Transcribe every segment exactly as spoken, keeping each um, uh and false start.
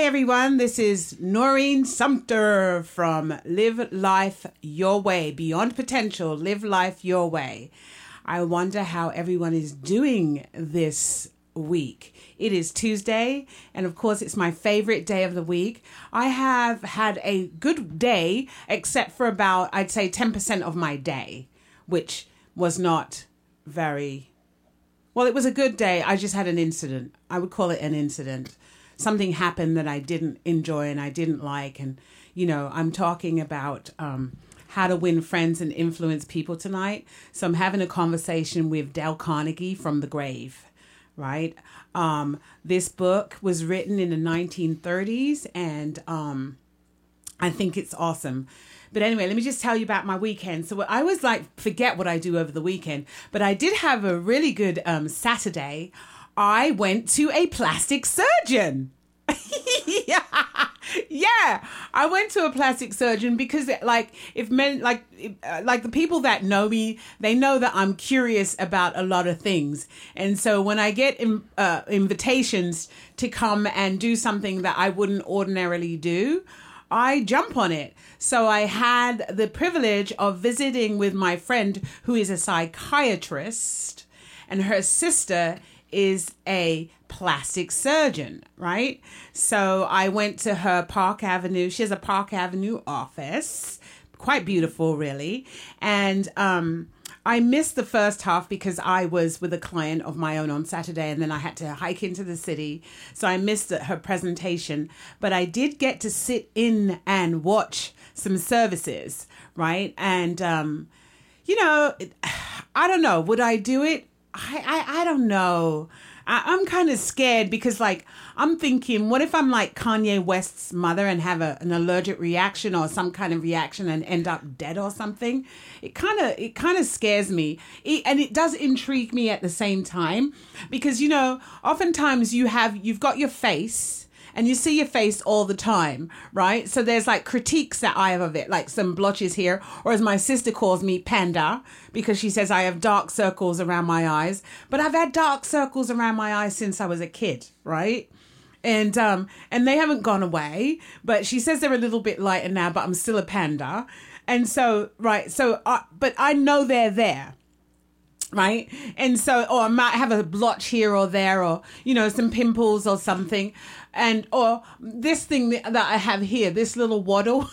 everyone. This is Noreen Sumter from Live Life Your Way. Beyond Potential, Live Life Your Way. I wonder how everyone is doing this week. It is Tuesday, and of course, it's my favorite day of the week. I have had a good day, except for about, I'd say, ten percent of my day, which was not very... Well, it was a good day. I just had an incident. I would call it an incident. Something happened that I didn't enjoy and I didn't like. And, you know, I'm talking about um, how to win friends and influence people tonight. So I'm having a conversation with Dale Carnegie from The Grave, right? Um, this book was written in the nineteen thirties, and um, I think it's awesome. But anyway, let me just tell you about my weekend. So I always like forget what I do over the weekend, but I did have a really good um, Saturday. I went to a plastic surgeon. yeah, yeah. I went to a plastic surgeon because, like, if men, like, uh, like the people that know me, they know that I'm curious about a lot of things. And so when I get in, uh, invitations to come and do something that I wouldn't ordinarily do, I jump on it. So I had the privilege of visiting with my friend who is a psychiatrist, and her sister is a plastic surgeon, right? So I went to her Park Avenue. She has a Park Avenue office, quite beautiful, really. And um, I missed the first half because I was with a client of my own on Saturday, and then I had to hike into the city. So I missed her presentation, but I did get to sit in and watch some services, right? And, um, you know, I don't know. Would I do it? I, I, I don't know. I, I'm kind of scared because, like, I'm thinking, what if I'm like Kanye West's mother and have a, an allergic reaction or some kind of reaction and end up dead or something? It kind of it kind of scares me. It, and it does intrigue me at the same time because, you know, oftentimes you have, you've got your face and you see your face all the time, right? So there's like critiques that I have of it, like some blotches here, or as my sister calls me, panda, because she says I have dark circles around my eyes. But I've had dark circles around my eyes since I was a kid, right? And um, and they haven't gone away, but she says they're a little bit lighter now, but I'm still a panda. And so, right, so, uh, but I know they're there. Right. And so, or I might have a blotch here or there, or, you know, some pimples or something. And, or this thing that I have here, this little waddle.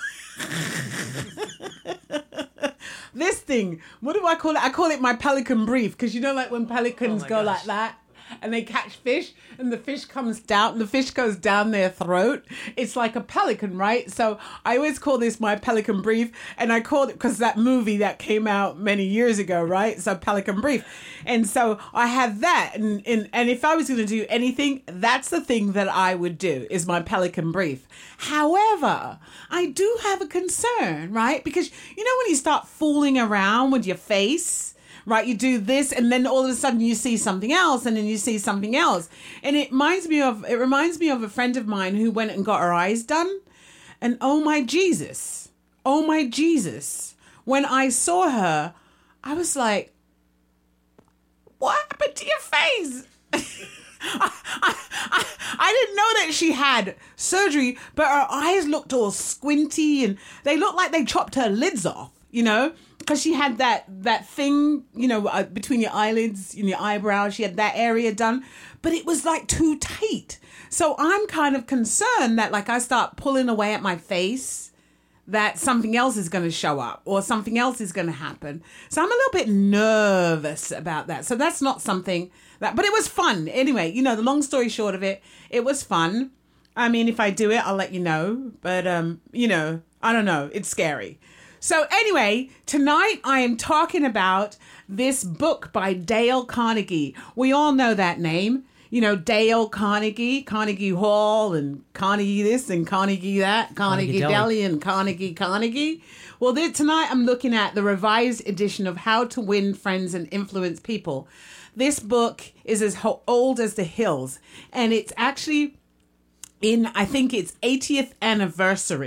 This thing, what do I call it? I call it my pelican brief. Because, you know, like when pelicans oh go gosh. like that and they catch fish and the fish comes down, the fish goes down their throat. It's like a pelican, right? So I always call this my pelican brief, and I called it because that movie that came out many years ago, right? So Pelican Brief. And so I have that. And, and, and if I was going to do anything, that's the thing that I would do is my pelican brief. However, I do have a concern, right? Because, you know, when you start fooling around with your face, right, you do this, and then all of a sudden you see something else, and then you see something else, and it reminds me of it reminds me of a friend of mine who went and got her eyes done, and oh my Jesus, oh my Jesus, when I saw her, I was like, what happened to your face? I, I, I, I didn't know that she had surgery, but her eyes looked all squinty, and they looked like they chopped her lids off, you know. Because she had that that thing, you know, uh, between your eyelids and your eyebrows. She had that area done. But it was like too tight. So I'm kind of concerned that like I start pulling away at my face, that something else is going to show up or something else is going to happen. So I'm a little bit nervous about that. So that's not something that, but it was fun. Anyway, you know, the long story short of it, it was fun. I mean, if I do it, I'll let you know. But, um, you know, I don't know. It's scary. So anyway, tonight I am talking about this book by Dale Carnegie. We all know that name. You know, Dale Carnegie, Carnegie Hall, and Carnegie this and Carnegie that, Carnegie, Carnegie Deli and Carnegie Carnegie. Well, there, tonight I'm looking at the revised edition of How to Win Friends and Influence People. This book is as old as the hills, and it's actually in, I think it's eightieth anniversary.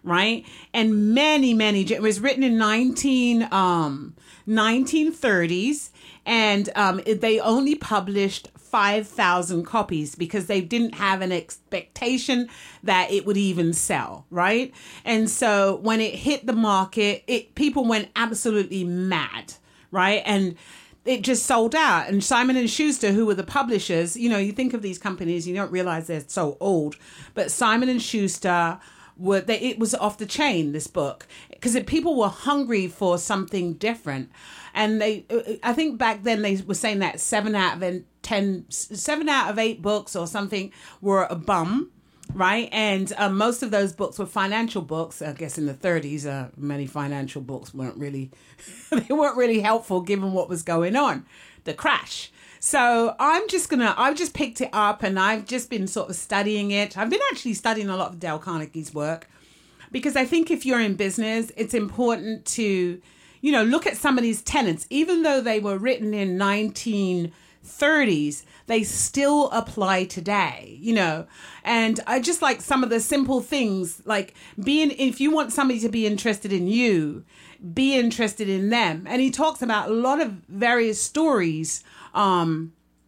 right? And many, many, it was written in nineteen, um, nineteen thirties, and um, it, they only published five thousand copies because they didn't have an expectation that it would even sell, right? And so when it hit the market, it people went absolutely mad, right? And it just sold out. And Simon and Schuster, who were the publishers, you know, you think of these companies, you don't realize they're so old, but Simon and Schuster were, they, it was off the chain, this book, because people were hungry for something different. And they, I think back then they were saying that seven out of ten, seven out of eight books or something were a bum, right? And um, most of those books were financial books. I guess in the thirties, uh, many financial books weren't really, they weren't really helpful given what was going on, the crash. So I'm just gonna, I've just picked it up and I've just been sort of studying it. I've been actually studying a lot of Dale Carnegie's work because I think if you're in business, it's important to, you know, look at some of these tenets, even though they were written in nineteen thirties, they still apply today, you know. And I just like some of the simple things, like being, if you want somebody to be interested in you, be interested in them. And he talks about a lot of various stories um,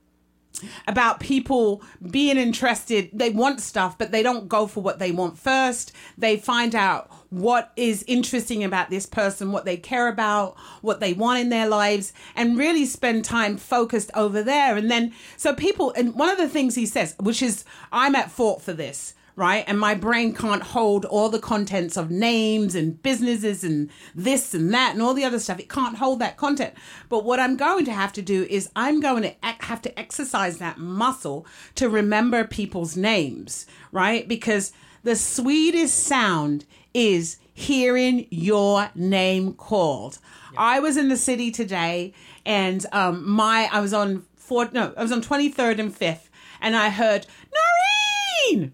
about people being interested. They want stuff, but they don't go for what they want first. They find out what is interesting about this person, what they care about, what they want in their lives, and really spend time focused over there. And then, so people, and one of the things he says, which is, I'm at fault for this, right? And my brain can't hold all the contents of names and businesses and this and that and all the other stuff. It can't hold that content. But what I'm going to have to do is I'm going to have to exercise that muscle to remember people's names, right? Because the sweetest sound is hearing your name called. Yeah. I was in the city today and um, my, I was on four, no, I was on twenty-third and fifth and I heard, Noreen!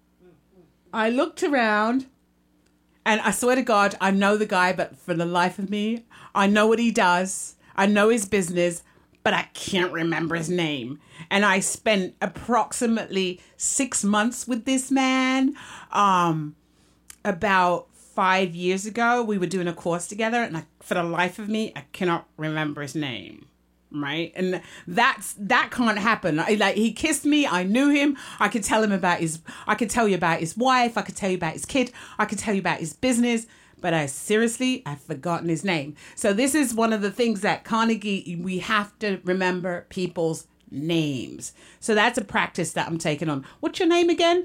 I looked around and I swear to God, I know the guy, but for the life of me, I know what he does. I know his business, but I can't remember his name. And I spent approximately six months with this man. Um, about five years ago, we were doing a course together and I, for the life of me, I cannot remember his name. Right. And that's, that can't happen. I, like he kissed me. I knew him. I could tell him about his, I could tell you about his wife. I could tell you about his kid. I could tell you about his business, but I seriously, I've forgotten his name. So this is one of the things that Carnegie, we have to remember people's names. So that's a practice that I'm taking on. What's your name again?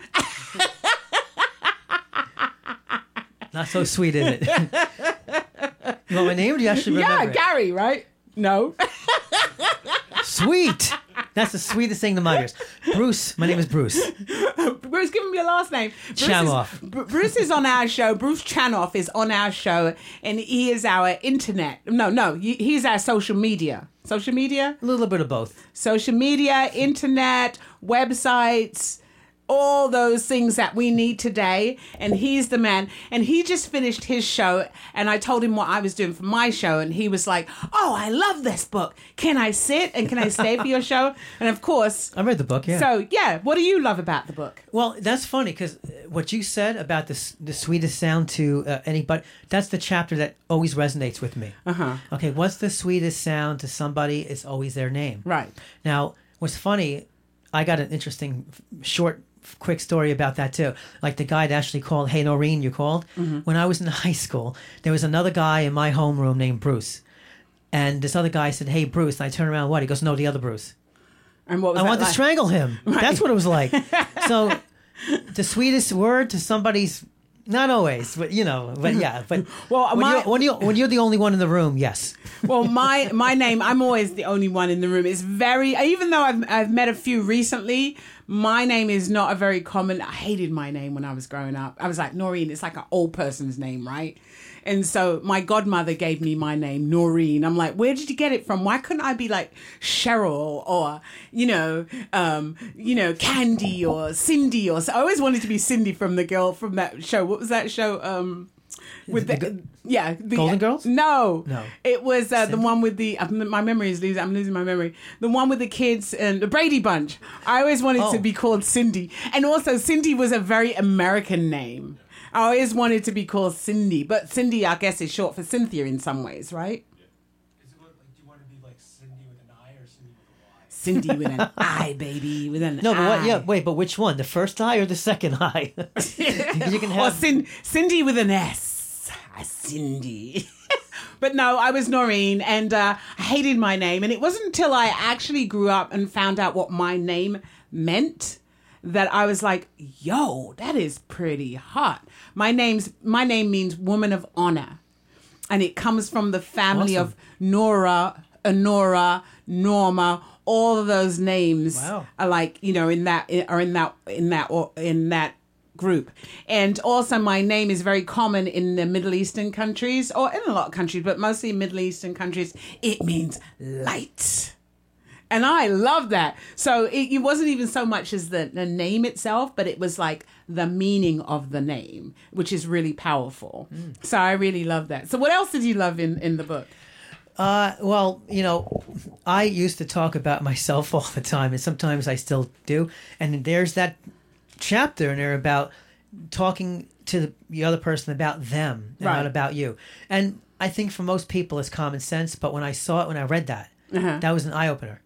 Not so sweet, is it? You want my name or do you actually remember Yeah, it? Gary, right? No. Sweet. That's the sweetest thing to my ears. Bruce. My name is Bruce. Bruce, give him your last name. Bruce Chanoff. Is, Bruce is on our show. Bruce Chanoff is on our show, and he is our internet. No, no, he's our social media. Social media? A little bit of both. Social media, internet, websites, all those things that we need today. And he's the man. And he just finished his show. And I told him what I was doing for my show. And he was like, oh, I love this book. Can I sit and can I stay for your show? And of course. I read the book, yeah. So, yeah. What do you love about the book? Well, that's funny because what you said about the, the sweetest sound to uh, anybody, that's the chapter that always resonates with me. Uh-huh. Okay, what's the sweetest sound to somebody? It's always their name. Right. Now, what's funny, I got an interesting short quick story about that too. Like the guy that actually called, hey Noreen, you called? Mm-hmm. When I was in high school, there was another guy in my homeroom named Bruce. And this other guy said, hey Bruce. And I turned around, what? He goes, no, the other Bruce. And what was I that wanted like? to strangle him. Right. That's what it was like. So the sweetest word to somebody's, not always, but you know, but yeah. But well, when, my, you're, when, you're, when you're the only one in the room, yes. Well, my my name, I'm always the only one in the room. It's very, even though I've I've met a few recently, my name is not a very common. I hated my name when I was growing up. I was like, Noreen, it's like an old person's name, right? And so my godmother gave me my name, Noreen. I'm like, where did you get it from? Why couldn't I be like Cheryl or, you know, um, you know, Candy or Cindy or so? I always wanted to be Cindy from the girl from that show. What was that show? Um, with the, the yeah, the, Golden Girls? No, no, it was uh, the one with the. Uh, my memory is losing. I'm losing my memory. The one with the kids and the Brady Bunch. I always wanted oh. to be called Cindy, and also Cindy was a very American name. I always wanted to be called Cindy, but Cindy, I guess, is short for Cynthia in some ways, right? Is it what, like, do you want to be like Cindy with an I or Cindy with a Y? Cindy with an I, baby, with an No, but what, I. yeah, wait, but which one? The first eye or the second eye? You can Or have. Cin- Cindy with an S. A Cindy. But no, I was Noreen, and uh, I hated my name. And it wasn't until I actually grew up and found out what my name meant that I was like, yo, that is pretty hot. My name's my name means woman of honor. And it comes from the family Awesome. of Nora, Honora, Norma. All of those names Wow. are like, you know, in that are in that in that or in that group. And also my name is very common in the Middle Eastern countries, or in a lot of countries, but mostly Middle Eastern countries. It means light. And I love that. So it, it wasn't even so much as the, the name itself, but it was like the meaning of the name, which is really powerful. Mm. So I really love that. So what else did you love in, in the book? Uh, well, you know, I used to talk about myself all the time, and sometimes I still do. And there's that chapter in there about talking to the, the other person about them and Right. not about you. And I think for most people it's common sense, but when I saw it, when I read that, Uh-huh. that was an eye-opener.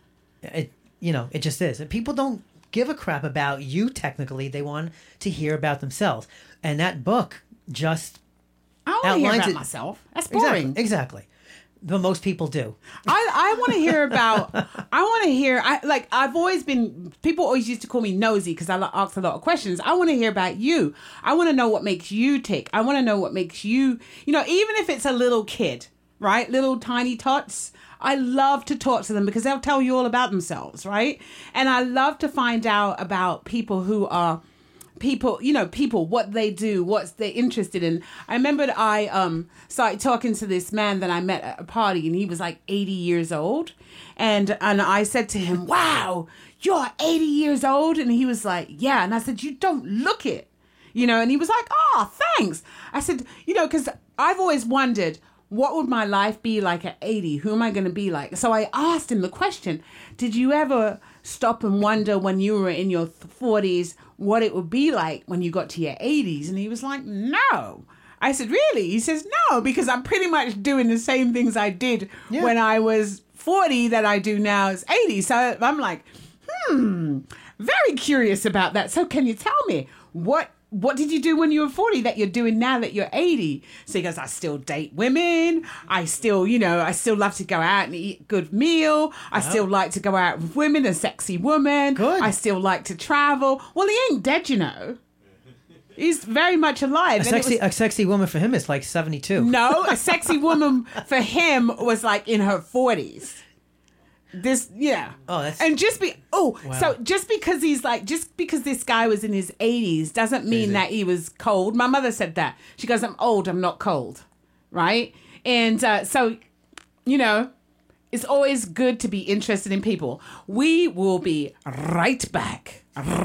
It, you know, it just is. And people don't give a crap about you technically. They want to hear about themselves. And that book just I want to hear outlines about it- myself. That's boring. Exactly. Exactly. But most people do. I, I want to hear about, I want to hear, I like, I've always been, people always used to call me nosy because I ask a lot of questions. I want to hear about you. I want to know what makes you tick. I want to know what makes you, you know, even if it's a little kid, right? Little tiny tots. I love to talk to them because they'll tell you all about themselves, right? And I love to find out about people who are, people, you know, people, what they do, what they're interested in. I remember I um started talking to this man that I met at a party, and he was like eighty years old. And and I said to him, wow, you're eighty years old? And he was like, yeah. And I said, you don't look it, you know? And he was like, oh, thanks. I said, you know, because I've always wondered, what would my life be like at eighty? Who am I going to be like? So I asked him the question, did you ever stop and wonder when you were in your forties what it would be like when you got to your eighties? And he was like, no. I said, really? He says, no, because I'm pretty much doing the same things I did Yeah. when I was forty that I do now as eighty. So I'm like, hmm, very curious about that. So can you tell me what what did you do when you were forty that you're doing now that you're eighty? So he goes, I still date women. I still, you know, I still love to go out and eat a good meal. I still like to go out with women, a sexy woman. Good. I still like to travel. Well, he ain't dead, you know. He's very much alive. A And it sexy, was- a sexy woman for him is like seventy-two. no, a sexy woman for him was like in her forties. This, yeah. Oh, that's- and just be, oh, Wow. so just because he's like, just because this guy was in his eighties doesn't mean Crazy. that he was cold. My mother said that. She goes, I'm old, I'm not cold. Right? And uh, so, you know, it's always good to be interested in people. We will be right back.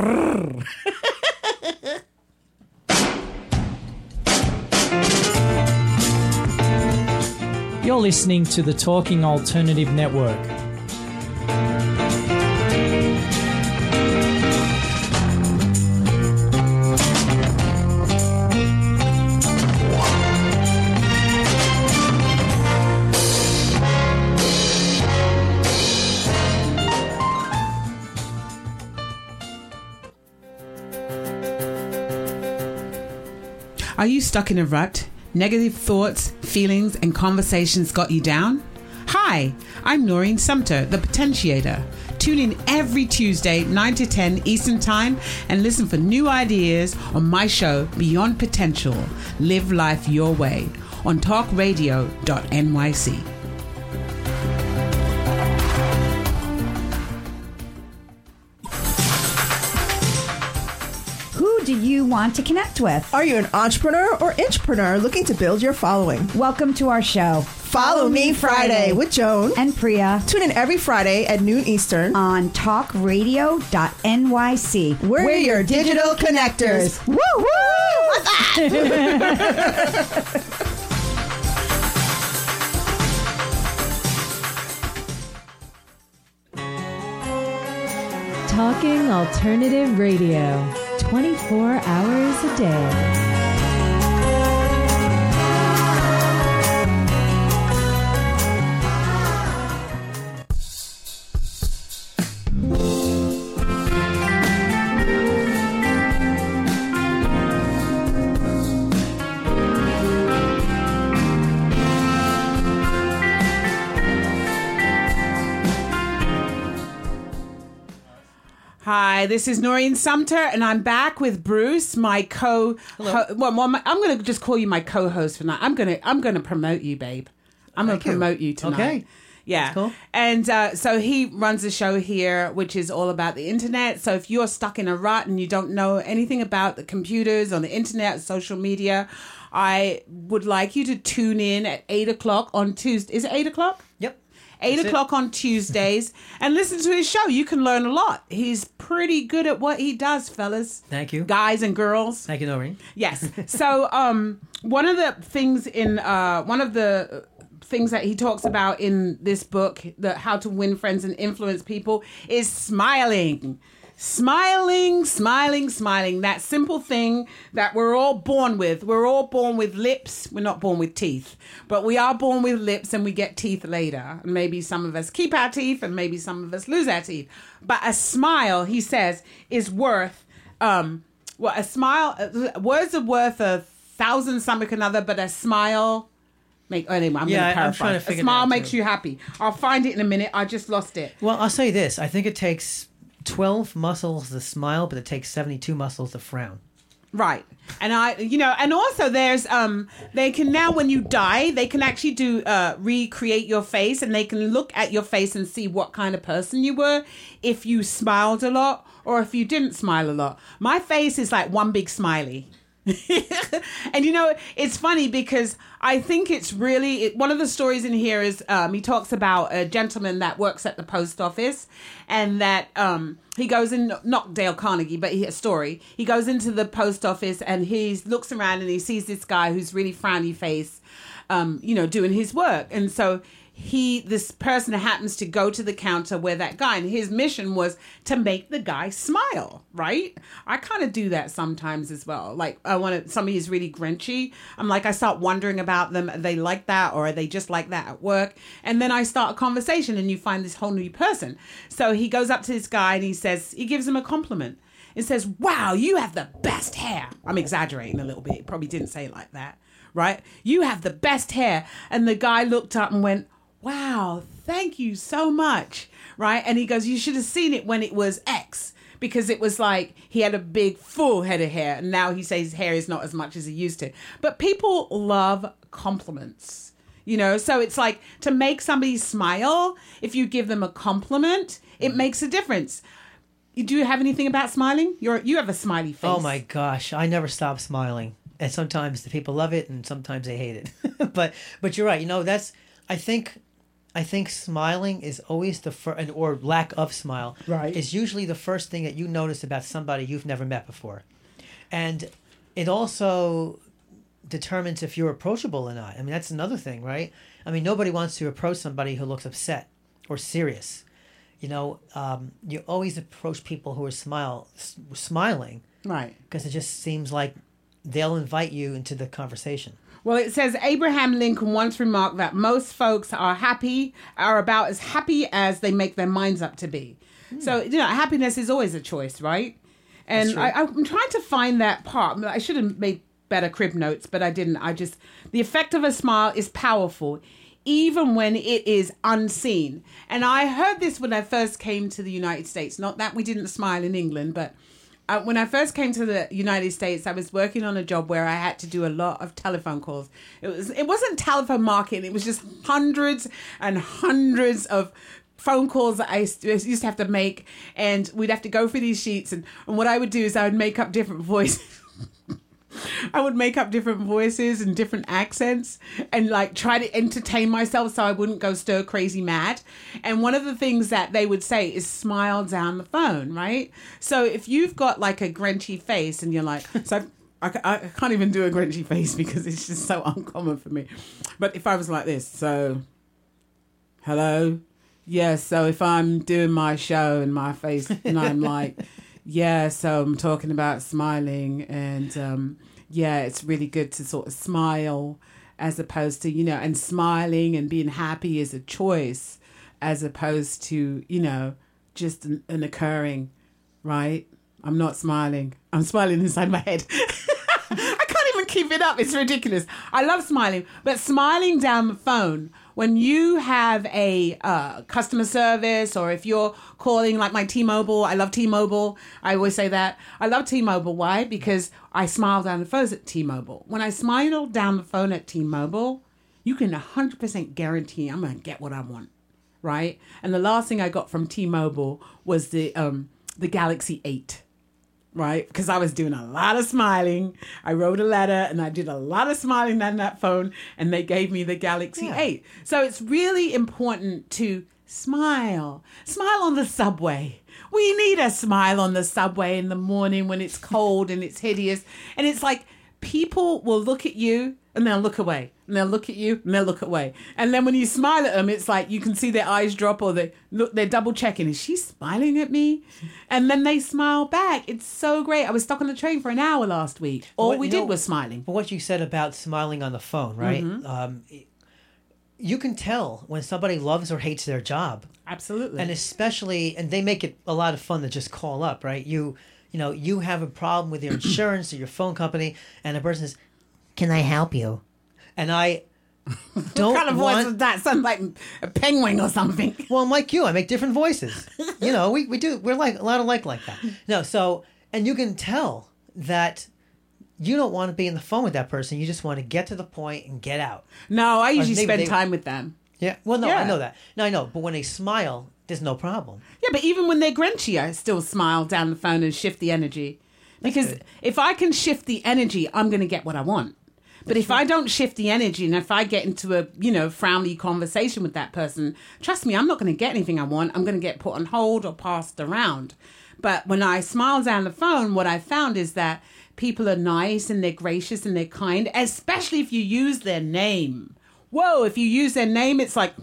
You're listening to the Talking Alternative Network. Are you stuck in a rut? Negative thoughts, feelings, and conversations got you down? Hi, I'm Noreen Sumter, the Potentiator. Tune in every Tuesday, nine to ten Eastern Time, and listen for new ideas on my show, Beyond Potential, Live Life Your Way, on talk radio dot N Y C. Who do you want to connect with? Are you an entrepreneur or intrapreneur looking to build your following? Welcome to our show. Follow Me Friday with Joan. And Priya Tune in every Friday at noon Eastern. on talk radio dot N Y C. We're, your digital connectors. Woo woo! What's that? Talking Alternative Radio, twenty-four hours a day. Hi, this is Noreen Sumter, and I'm back with Bruce, my co. Ho- well, well, my, I'm going to just call you my co-host tonight. I'm going to I'm going to promote you, babe. I'm going to promote you tonight. Okay. Yeah. That's cool. And uh, so he runs a show here, which is all about the internet. So if you're stuck in a rut and you don't know anything about the computers or the internet, social media, I would like you to tune in at eight o'clock on Tuesday. Is it eight o'clock? Yep. Eight That's o'clock it. on Tuesdays and listen to his show. You can learn a lot. He's pretty good at what he does, fellas. Thank you. Guys and girls. Thank you, Noreen. Yes. So um, one of the things in uh, one of the things that he talks about in this book, the How to Win Friends and Influence People, is smiling. Smiling, smiling, smiling. That simple thing that we're all born with. We're all born with lips. We're not born with teeth, but we are born with lips and we get teeth later. And maybe some of us keep our teeth and maybe some of us lose our teeth. But a smile, he says, is worth, um, well, a smile, uh, words are worth a thousand something another, but a smile... Make, anyway, I'm Yeah, going to I'm trying to paraphrase. figure A smile that out, makes too. you happy. I'll find it in a minute. I just lost it. Well, I'll say this. I think it takes twelve muscles to smile, but it takes seventy-two muscles to frown. Right. And I, you know, and also there's, um, they can now, when you die, they can actually do, uh, recreate your face and they can look at your face and see what kind of person you were if you smiled a lot or if you didn't smile a lot. My face is like one big smiley. And you know, it's funny because I think it's really it, one of the stories in here is um, he talks about a gentleman that works at the post office and that um, he goes in, not Dale Carnegie, but he, a story. He goes into the post office and he looks around and he sees this guy who's really frowny face, um, you know, doing his work. And so he, this person happens to go to the counter where that guy, and his mission was to make the guy smile, right? I kind of do that sometimes as well. Like I want to, somebody is really grinchy. I'm like, I start wondering about them. Are they like that or are they just like that at work? And then I start a conversation and you find this whole new person. So he goes up to this guy and he says, he gives him a compliment. It says, wow, you have the best hair. I'm exaggerating a little bit. Probably didn't say it like that, right? You have the best hair. And the guy looked up and went, wow, thank you so much, right? And he goes, you should have seen it when it was X, because it was like he had a big full head of hair, and now he says his hair is not as much as he used to. But people love compliments, you know? So it's like to make somebody smile, if you give them a compliment, it makes a difference. Do you have anything about smiling? You're You have a smiley face. Oh my gosh, I never stop smiling. And sometimes the people love it and sometimes they hate it. but but you're right, you know, that's, I think... I think smiling is always the first, or lack of smile, Right. is usually the first thing that you notice about somebody you've never met before. And it also determines if you're approachable or not. I mean, that's another thing, right? I mean, nobody wants to approach somebody who looks upset or serious. You know, um, you always approach people who are smile, s- smiling, Right. because it just seems like they'll invite you into the conversation. Well, it says Abraham Lincoln once remarked that most folks are happy, are about as happy as they make their minds up to be. Mm. So, you know, happiness is always a choice, right? And I, I'm trying to find that part. I should have made better crib notes, but I didn't. I just, the effect of a smile is powerful, even when it is unseen. And I heard this when I first came to the United States. Not that we didn't smile in England, but Uh, when I first came to the United States, I was working on a job where I had to do a lot of telephone calls. It was it wasn't telephone marketing; it was just hundreds and hundreds of phone calls that I used to have to make, and we'd have to go through these sheets. And, and what I would do is I would make up different voices. I would make up different voices and different accents and like try to entertain myself so I wouldn't go stir crazy mad. And one of the things that they would say is smile down the phone, right? So if you've got like a grinchy face and you're like, so I, I, I can't even do a grinchy face because it's just so uncommon for me. But if I was like this, so hello. Yeah, so if I'm doing my show and my face and I'm like, yeah, so I'm talking about smiling and um, yeah, it's really good to sort of smile as opposed to, you know, and smiling and being happy is a choice as opposed to, you know, just an, an occurring, right? I'm not smiling. I'm smiling inside my head. I can't even keep it up. It's ridiculous. I love smiling, but smiling down the phone when you have a uh, customer service, or if you're calling like my T-Mobile, I love T-Mobile. I always say that. I love T-Mobile. Why? Because I smile down the phone at T-Mobile. When I smile down the phone at T-Mobile, you can one hundred percent guarantee I'm going to get what I want, right? And the last thing I got from T-Mobile was the um, the Galaxy eight. Right? Because I was doing a lot of smiling. I wrote a letter and I did a lot of smiling on that phone, and they gave me the Galaxy Yeah. eight. So it's really important to smile. Smile on the subway. We need a smile on the subway in the morning when it's cold and it's hideous. And it's like people will look at you and they'll look away. And they'll look at you and they'll look away. And then when you smile at them, it's like you can see their eyes drop, or they look, they're double checking. Is she smiling at me? And then they smile back. It's so great. I was stuck on the train for an hour last week. All What- we you did know, was smiling. But what you said about smiling on the phone, right? Mm-hmm. Um, you can tell when somebody loves or hates their job. Absolutely. And especially, and they make it a lot of fun to just call up, right? You, you know, you have a problem with your insurance or your phone company, and a person says, "Can I help you?" And I don't what kind of voice want. is that? Sounds like a penguin or something. Well, I'm like you. I make different voices. You know, we, we do. We're like a lot of like like that. No, so and you can tell that you don't want to be on the phone with that person. You just want to get to the point and get out. No, I usually maybe spend they- time with them. Yeah. Well, no, Yeah. I know that. No, I know. But when they smile, there's no problem. Yeah, but even when they're grinchy, I still smile down the phone and shift the energy. Because good. if I can shift the energy, I'm going to get what I want. But if I don't shift the energy, and if I get into a, you know, frowny conversation with that person, trust me, I'm not going to get anything I want. I'm going to get put on hold or passed around. But when I smile down the phone, what I found is that people are nice and they're gracious and they're kind, especially if you use their name. Whoa, if you use their name, it's like,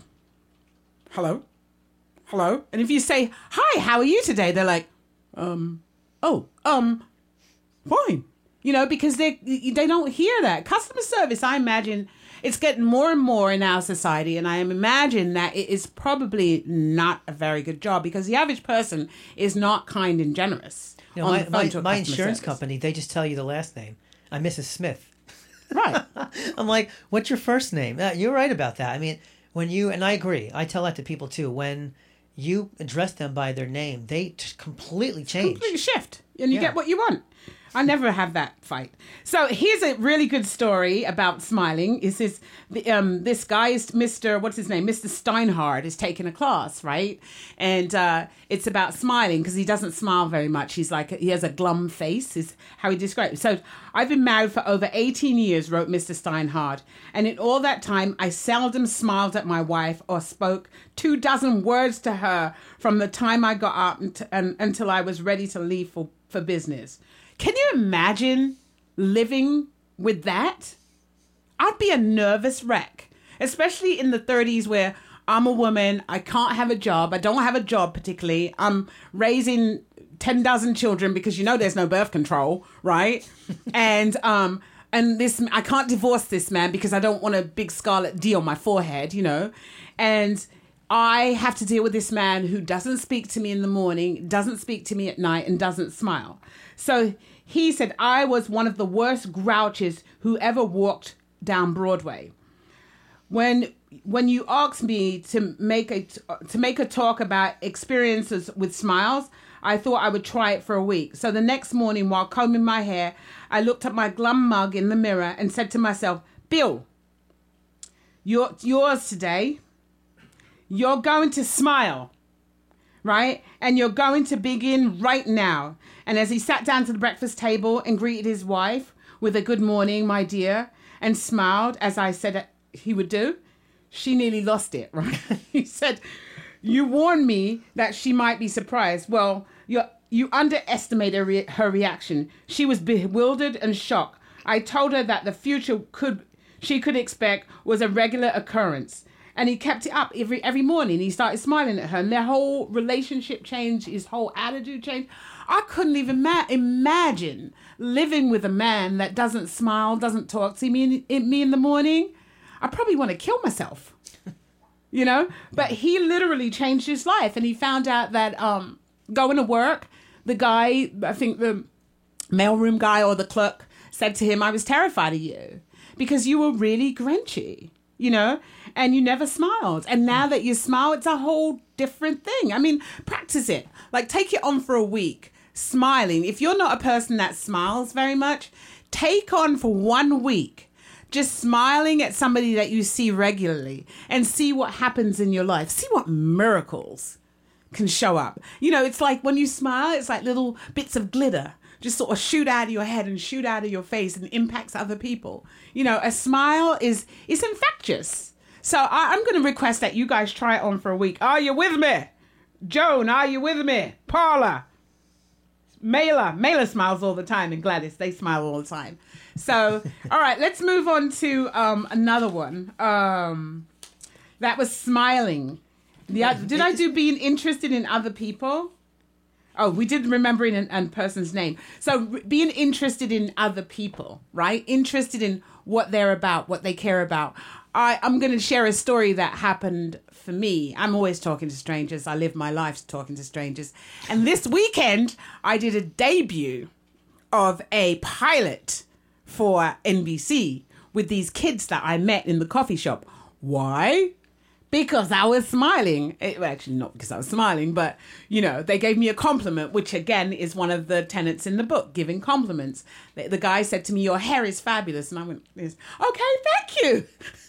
hello, hello. And if you say, hi, how are you today? They're like, um, oh, um, fine. You know, because they they don't hear that. Customer service, I imagine, it's getting more and more in our society. And I imagine that it is probably not a very good job, because the average person is not kind and generous. You know, on my, the phone my, to a my customer insurance service. company, they just tell you the last name. I'm Missus Smith. Right. I'm like, what's your first name? Uh, you're right about that. I mean, when you, and I agree, I tell that to people too, when you address them by their name, they t- completely change. Completely shift, and you Yeah. get what you want. I never have that fight. So here's a really good story about smiling. Is this the, um this guy is Mister what's his name? Mister Steinhardt is taking a class, right? And uh, it's about smiling, because he doesn't smile very much. He's like, he has a glum face, is how he describes it. So I've been married for over eighteen years, wrote Mister Steinhardt, and in all that time, I seldom smiled at my wife or spoke two dozen words to her from the time I got up and, and, until I was ready to leave for, for business. Can you imagine living with that? I'd be a nervous wreck, especially in the thirties where I'm a woman, I can't have a job, I don't have a job particularly, I'm raising ten dozen children because you know there's no birth control, right? and um and this, I can't divorce this man because I don't want a big scarlet D on my forehead, you know? And I have to deal with this man who doesn't speak to me in the morning, doesn't speak to me at night, and doesn't smile. So he said, I was one of the worst grouches who ever walked down Broadway. When when you asked me to make a to make a talk about experiences with smiles, I thought I would try it for a week. So the next morning, while combing my hair, I looked at my glum mug in the mirror and said to myself, Bill, you're yours today. You're going to smile, right? And you're going to begin right now. And as he sat down to the breakfast table and greeted his wife with a good morning, my dear, and smiled as I said he would do, she nearly lost it, right? He said, you warned me that she might be surprised. Well, you you underestimated re- her reaction. She was bewildered and shocked. I told her that the future could she could expect was a regular occurrence. And he kept it up every every morning. He started smiling at her, and their whole relationship changed. His whole attitude changed. I couldn't even ma- imagine living with a man that doesn't smile, doesn't talk to me in, in me in the morning. I probably want to kill myself, you know. But he literally changed his life, and he found out that um, going to work, the guy, I think the mailroom guy or the clerk, said to him, "I was terrified of you because you were really grinchy." you know, and you never smiled. And now that you smile, it's a whole different thing. I mean, practice it. Like, take it on for a week, smiling. If you're not a person that smiles very much, take on for one week, just smiling at somebody that you see regularly and see what happens in your life. See what miracles can show up. You know, it's like when you smile, it's like little bits of glitter just sort of shoot out of your head and shoot out of your face and impacts other people. You know, a smile is is infectious. So I, I'm going to request that you guys try it on for a week. Are you with me? Joan, are you with me? Paula, Mayla. Mayla smiles all the time, and Gladys, they smile all the time. So, all right, let's move on to um, another one. Um, that was smiling. The other, did I do being interested in other people? Oh, we did remembering a, a person's name. So being interested in other people, right? Interested in what they're about, what they care about. I, I'm going to share a story that happened for me. I'm always talking to strangers. I live my life talking to strangers. And this weekend, I did a debut of a pilot for N B C with these kids that I met in the coffee shop. Why? Because I was smiling. It, well, actually, not because I was smiling, but, you know, they gave me a compliment, which, again, is one of the tenets in the book, giving compliments. The, the guy said to me, your hair is fabulous. And I went, okay, thank you.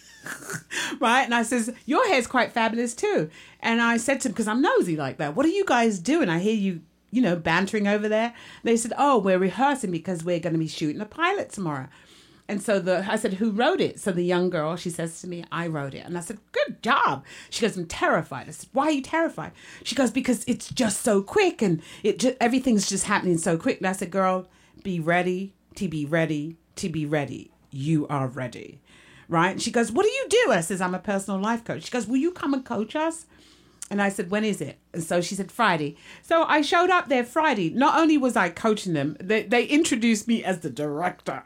Right? And I says, your hair's quite fabulous, too. And I said to him, because I'm nosy like that, what are you guys doing? I hear you, you know, bantering over there. They said, oh, we're rehearsing because we're going to be shooting a pilot tomorrow. And so the I said, who wrote it? So the young girl, she says to me, I wrote it. And I said, good job. She goes, I'm terrified. I said, why are you terrified? She goes, because it's just so quick and it just, everything's just happening so quick. And I said, girl, be ready to be ready to be ready. You are ready. Right? And she goes, what do you do? I says, I'm a personal life coach. She goes, will you come and coach us? And I said, when is it? And so she said, Friday. So I showed up there Friday. Not only was I coaching them, they, they introduced me as the director.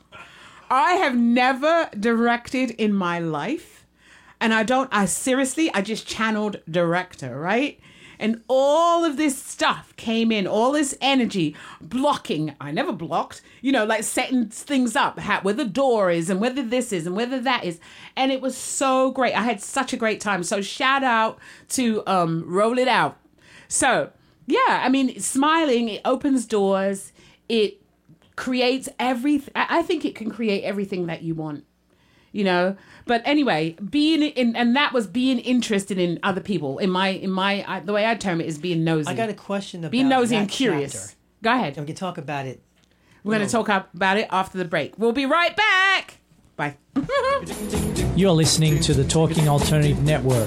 I have never directed in my life. And I don't, I seriously, I just channeled director, right? And all of this stuff came in, all this energy, blocking. I never blocked, you know, like setting things up, how, where the door is and whether this is and whether that is. And it was so great. I had such a great time. So shout out to um, Roll It Out. So, yeah, I mean, smiling, it opens doors. It creates everything. I think it can create everything that you want, you know. But anyway, being in, and that was being interested in other people. In my, in my, I, the way I term it is being nosy. I got a question about being nosy that and curious. chapter. Go ahead. And we can talk about it. We're going to talk about it after the break. We'll be right back. Bye. You're listening to the Talking Alternative Network.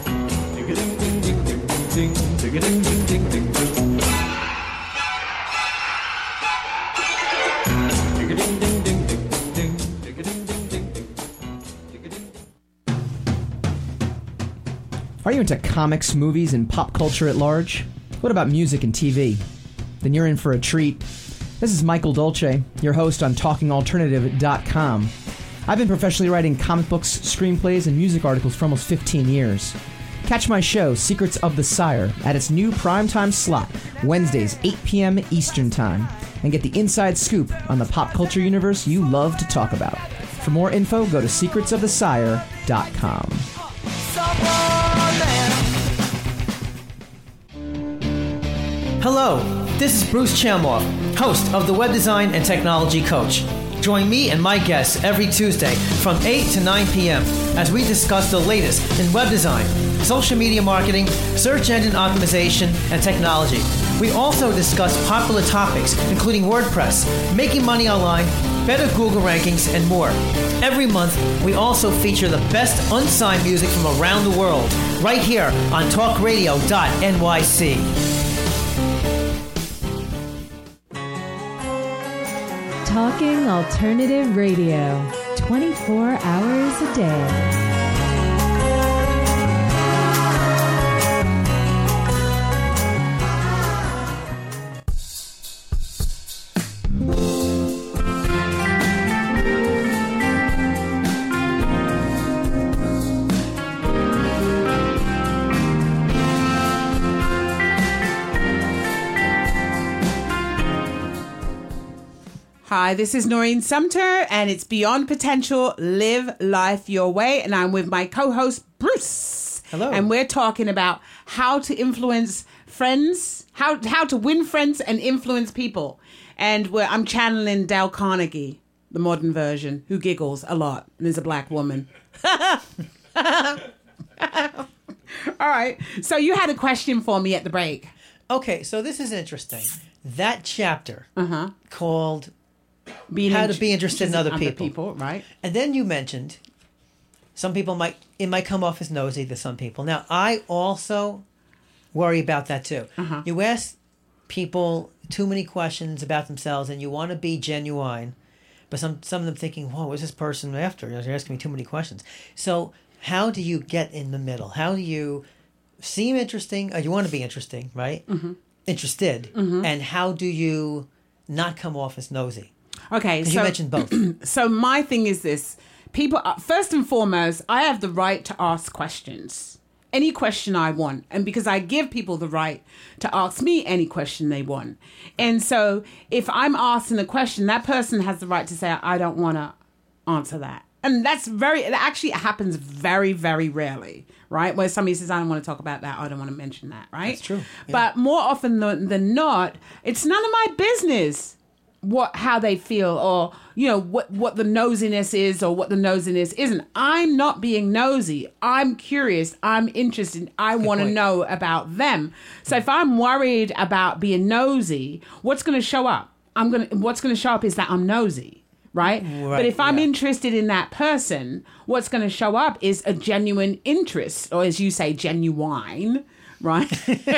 Are you into comics, movies, and pop culture at large? What about music and T V? Then you're in for a treat. This is Michael Dolce, your host on talking alternative dot com. I've been professionally writing comic books, screenplays, and music articles for almost fifteen years. Catch my show, Secrets of the Sire, at its new primetime slot, Wednesdays, eight p.m. Eastern Time, and get the inside scoop on the pop culture universe you love to talk about. For more info, go to secrets of the sire dot com. Hello, this is Bruce Chamoff, host of the Web Design and Technology Coach. Join me and my guests every Tuesday from eight to nine p.m. as we discuss the latest in web design, social media marketing, search engine optimization, and technology. We also discuss popular topics, including WordPress, making money online, better Google rankings, and more. Every month, we also feature the best unsigned music from around the world, right here on talk radio dot N Y C. Talking Alternative Radio, twenty-four hours a day. Hi, this is Noreen Sumter, and it's Beyond Potential, Live Life Your Way, and I'm with my co-host, Bruce. Hello. And we're talking about how to influence friends, how how to win friends and influence people. And we're, I'm channeling Dale Carnegie, the modern version, who giggles a lot and is a black woman. All right. So you had a question for me at the break. Okay, so this is interesting. That chapter Uh-huh. called Being How in- to be interested in other people. people, right? And then you mentioned some people might it might come off as nosy to some people. Now I also worry about that too. Uh-huh. You ask people too many questions about themselves, and you want to be genuine, but some some of them thinking, "Whoa, what's this person after? They're asking me too many questions." So how do you get in the middle? How do you seem interesting? Or you want to be interesting, right? Mm-hmm. Interested, Mm-hmm. and how do you not come off as nosy? Okay, 'Cause so you mentioned both. so my thing is this: people, uh, first and foremost, I have the right to ask questions, any question I want, and because I give people the right to ask me any question they want, and so if I'm asking a question, that person has the right to say, "I don't want to answer that," and that's very. It actually happens very, very rarely, right? Where somebody says, "I don't want to talk about that. I don't want to mention that," right? That's true, yeah. But more often than, than not, it's none of my business what how they feel, or you know what what the nosiness is or what the nosiness isn't. I'm not being nosy. I'm curious. I'm interested. I want to point. know about them. So if I'm worried about being nosy, what's going to show up? I'm going to what's going to show up is that I'm nosy, right? Right, But if I'm yeah. interested in that person, what's going to show up is a genuine interest, or as you say, genuine, right?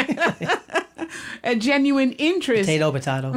A genuine interest Potato, potato.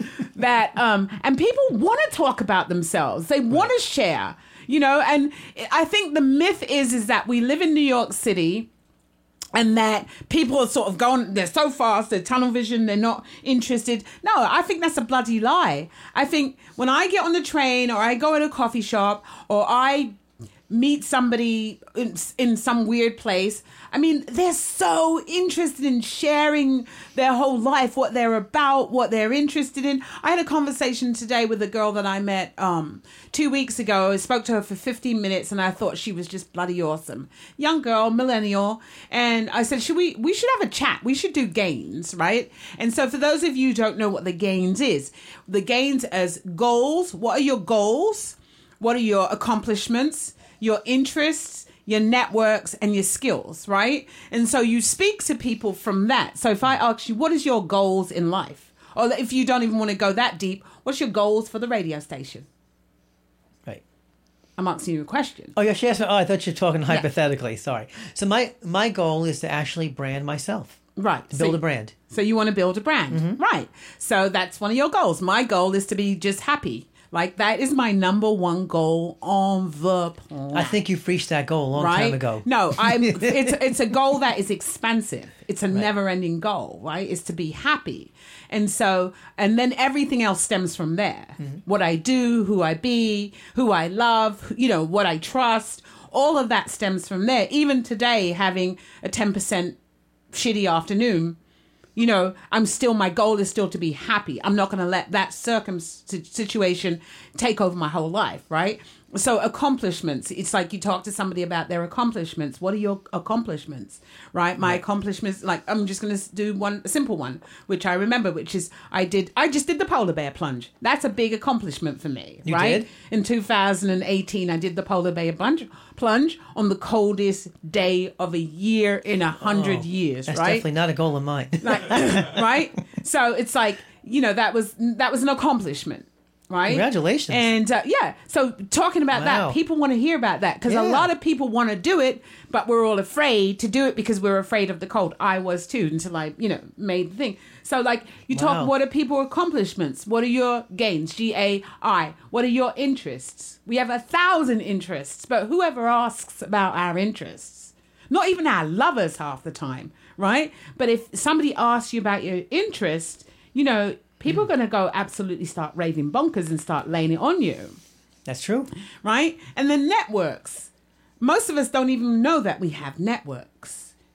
that um and people want to talk about themselves, they want to share, you know. And I think the myth is is that we live in New York City, and that people are sort of going, they're so fast, they're tunnel vision, they're not interested. No, I think that's a bloody lie. I think when I get on the train, or I go in a coffee shop, or I meet somebody in, in some weird place, I mean, they're so interested in sharing their whole life, what they're about, what they're interested in. I had a conversation today with a girl that I met um, two weeks ago. I spoke to her for fifteen minutes, and I thought she was just bloody awesome. Young girl, millennial. And I said, should we, we should have a chat. We should do gains, right? And so for those of you who don't know what the gains is, the gains as goals. What are your goals? What are your accomplishments? Your interests, your networks, and your skills, right? And so you speak to people from that. So if I ask you, what is your goals in life? Or if you don't even want to go that deep, what's your goals for the radio station? Right. I'm asking you a question. Oh, yeah, she asked me. Oh, I thought you were talking hypothetically. Sorry. So my my goal is to actually brand myself. Right. To build so, a brand. So you want to build a brand. Mm-hmm. Right. So that's one of your goals. My goal is to be just happy. Like, that is my number one goal on the planet. I think you've reached that goal a long right? time ago. No, I'm. It's it's a goal that is expansive. It's a right. never-ending goal, right? Is to be happy, and so and then everything else stems from there. Mm-hmm. What I do, who I be, who I love, you know, what I trust. All of that stems from there. Even today, having a ten percent shitty afternoon. You know, I'm still, my goal is still to be happy. I'm not going to let that circum situation take over my whole life, right? So accomplishments, it's like you talk to somebody about their accomplishments. What are your accomplishments, right? My right. accomplishments, like, I'm just going to do one, a simple one, which I remember, which is I did, I just did the polar bear plunge. That's a big accomplishment for me, you right? Did? In two thousand eighteen, I did the polar bear plunge, plunge on the coldest day of a year in a hundred oh, years, that's right? That's definitely not a goal of mine. Like, right? So it's like, you know, that was, that was an accomplishment. Right? Congratulations. And uh, yeah, so talking about wow. that, people want to hear about that because yeah. a lot of people want to do it, but we're all afraid to do it because we're afraid of the cold. I was too until I, you know, made the thing. So like you wow. talk, what are people's accomplishments? What are your gains? G A I. What are your interests? We have a thousand interests, but whoever asks about our interests, not even our lovers half the time, right? But if somebody asks you about your interest, you know, people are going to go absolutely start raving bonkers and start laying it on you. That's true. Right? And then networks. Most of us don't even know that we have networks.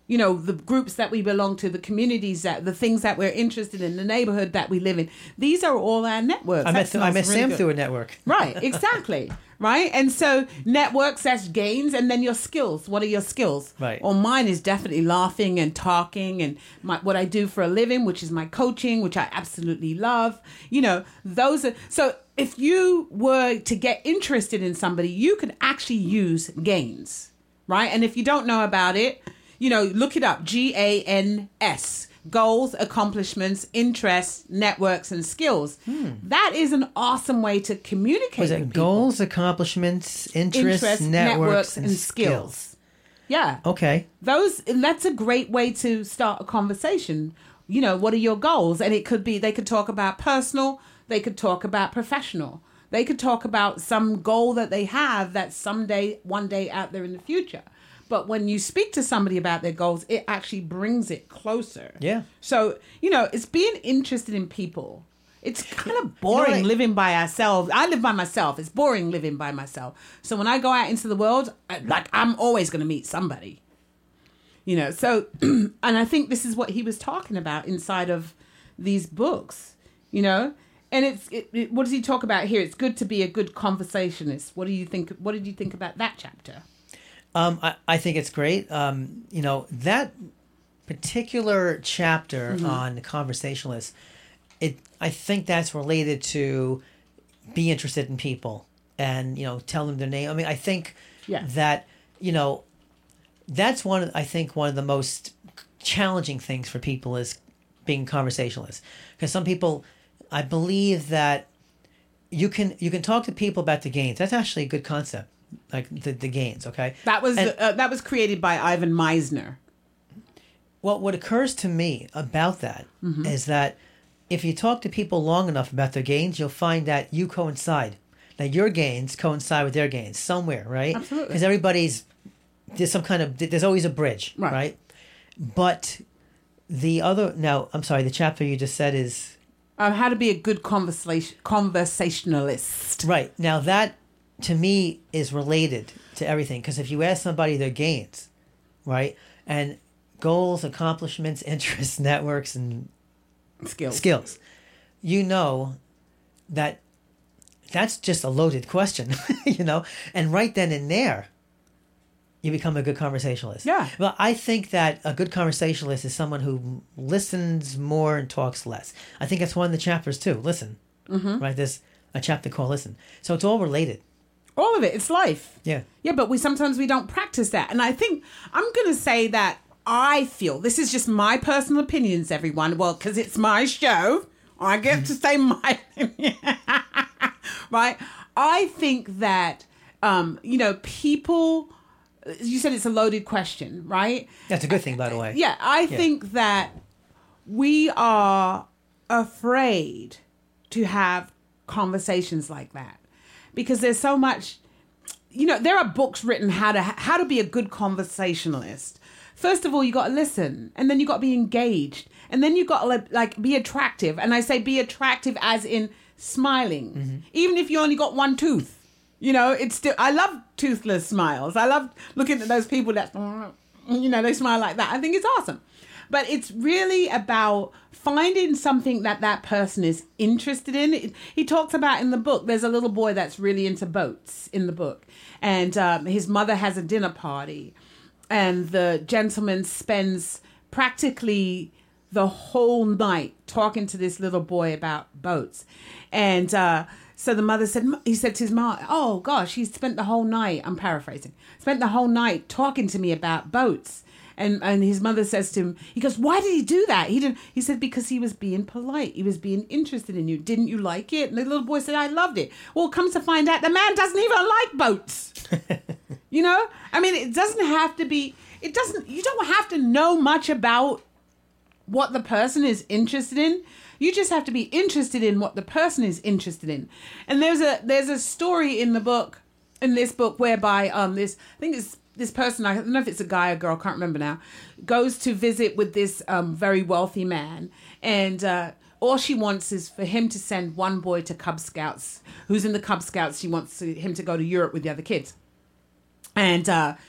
You know, the groups that we belong to, the communities, that the things that we're interested in, the neighborhood that we live in. These are all our networks. I met, That I smells met really Sam good. through a network. Right, exactly. Right? And so networks, that's gains, and then your skills. What are your skills? Right. Or mine is definitely laughing and talking and my, what I do for a living, which is my coaching, which I absolutely love. You know, those are... So if you were to get interested in somebody, you could actually use gains. Right? And if you don't know about it, you know, look it up. G A N S. Goals, accomplishments, interests, networks, and skills. Hmm. That is an awesome way to communicate Was with it people. goals, accomplishments, interests, Interests, networks, and, skills. skills? Yeah. Okay. Those, and that's a great way to start a conversation. You know, what are your goals? And it could be, they could talk about personal, they could talk about professional. They could talk about some goal that they have that's someday, one day out there in the future. But when you speak to somebody about their goals, it actually brings it closer. Yeah. So, you know, it's being interested in people. It's kind of boring You know, I- living by ourselves. I live by myself. It's boring living by myself. So when I go out into the world, I, like I'm always going to meet somebody. You know, so, and I think this is what he was talking about inside of these books, you know? And it's, it, it, what does he talk about here? It's good to be a good conversationalist. What do you think? What did you think about that chapter? Um, I, I think it's great. Um, you know, that particular chapter Mm-hmm. on conversationalists, it I think that's related to be interested in people and, you know, tell them their name. I mean, I think Yeah. that, you know, that's one of, I think one of the most challenging things for people is being conversationalists. Because some people, I believe that you can you can talk to people about the gains. That's actually a good concept. Like the, the gains, okay? That was And- uh, that was created by Ivan Meisner. Well, what occurs to me about that is Mm-hmm. that if you talk to people long enough about their gains, you'll find that you coincide. That your gains coincide with their gains somewhere, right? Absolutely. Because everybody's, there's some kind of, there's always a bridge, Right. right? But the other, now, I'm sorry, the chapter you just said is, Um, how to be a good conversation conversationalist. right. Now that, to me, is related to everything. Because if you ask somebody their gains, right? And goals, accomplishments, interests, networks, and Skills. skills, you know that that's just a loaded question, you know? And right then and there, you become a good conversationalist. Yeah. Well, I think that a good conversationalist is someone who listens more and talks less. I think that's one of the chapters too. Listen, mm-hmm. right? There's a chapter called Listen. So it's all related. All of it. It's life. Yeah. Yeah, but we sometimes we don't practice that. And I think I'm going to say that I feel, this is just my personal opinions, everyone. Well, because it's my show, I get to say my opinion. Right? I think that, um, you know, people, you said it's a loaded question, right? That's a good thing, by the way. Yeah, I Yeah. think that we are afraid to have conversations like that because there's so much, you know, there are books written how to how to be a good conversationalist. First of all, you got to listen, and then you got to be engaged, and then you got to like be attractive. And I say be attractive as in smiling, Mm-hmm. even if you only got one tooth. You know, it's still. I love toothless smiles. I love looking at those people that, you know, they smile like that. I think it's awesome. But it's really about finding something that that person is interested in. He talks about in the book, there's a little boy that's really into boats in the book. And um, his mother has a dinner party. And the gentleman spends practically the whole night talking to this little boy about boats. And uh, so the mother said, he said to his mom, oh gosh, he spent the whole night, I'm paraphrasing, spent the whole night talking to me about boats. And and his mother says to him, he goes, why did he do that? He didn't. He said, because he was being polite. He was being interested in you. Didn't you like it? And the little boy said, I loved it. Well, comes to find out, the man doesn't even like boats. You know? I mean, it doesn't have to be, it doesn't, you don't have to know much about what the person is interested in. You just have to be interested in what the person is interested in. And there's a there's a story in the book, in this book, whereby um this, I think it's, this person, I don't know if it's a guy or girl, I can't remember now, goes to visit with this um, very wealthy man. And uh, all she wants is for him to send one boy to Cub Scouts. Who's in the Cub Scouts, she wants to, him to go to Europe with the other kids. And uh,